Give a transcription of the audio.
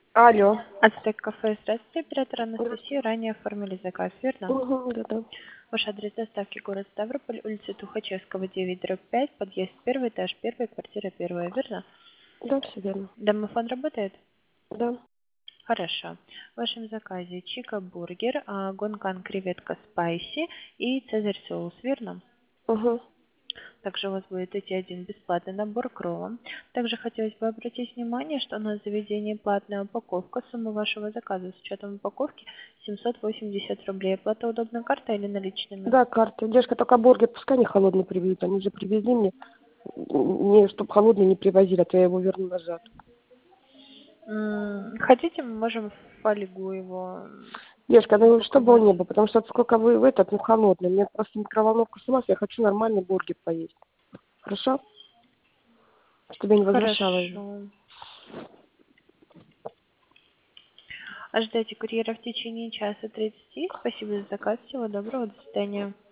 Алло. Ацтек кафе, здравствуйте, оператор Анастасия. Ранее оформили заказ, верно? Угу, да-да. Ваш адрес доставки город Ставрополь, улица Тухачевского, 9/5, подъезд 1, этаж 1, квартира 1, верно? Да, все верно. Домофон работает? Да. Хорошо. В вашем заказе чика бургер, гонкан креветка спайси и цезарь соус, верно? Угу. Также у вас будет идти один бесплатный набор крова. Также хотелось бы обратить внимание, что у нас в заведении платная упаковка. Сумма вашего заказа с учетом упаковки 780 рублей. Оплата удобной картой или наличными? Да, карта. Девушка, только бургер пускай не холодный привезут. Они же привезли мне, чтобы холодный не привозили, а то я его верну назад. Хотите, мы можем в фольгу его Девушка, ну чтобы он упаковать. не был, потому что сколько вы в этот, ну холодный. Мне просто микроволновка сломалась, я хочу нормальный бургер поесть. Хорошо? Чтобы я не возвращала его. Хорошо. Ожидайте курьера в течение часа 30. Спасибо за заказ. Всего доброго. До свидания.